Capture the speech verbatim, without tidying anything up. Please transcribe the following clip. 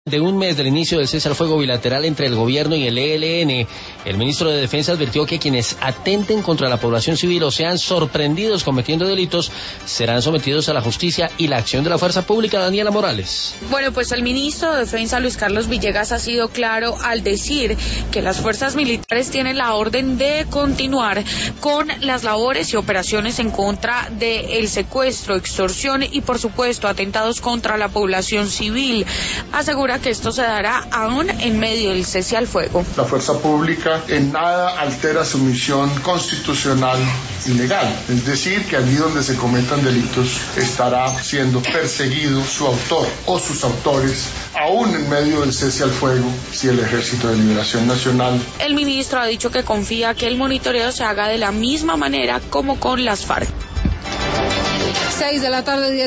De un mes del inicio del cese al fuego bilateral entre el gobierno y el E L N, el ministro de Defensa advirtió que quienes atenten contra la población civil o sean sorprendidos cometiendo delitos serán sometidos a la justicia y la acción de la fuerza pública. Daniela Morales. Bueno, pues el ministro de Defensa, Luis Carlos Villegas, ha sido claro al decir que las fuerzas militares tienen la orden de continuar con las labores y operaciones en contra del secuestro, extorsión y, por supuesto, atentados contra la población civil. Asegura que esto se dará aún en medio del cese al fuego. La fuerza pública en nada altera su misión constitucional y legal, es decir, que allí donde se cometan delitos estará siendo perseguido su autor o sus autores, aún en medio del cese al fuego, si el Ejército de Liberación Nacional. El ministro ha dicho que confía que el monitoreo se haga de la misma manera como con las FARC. Seis de la tarde, diez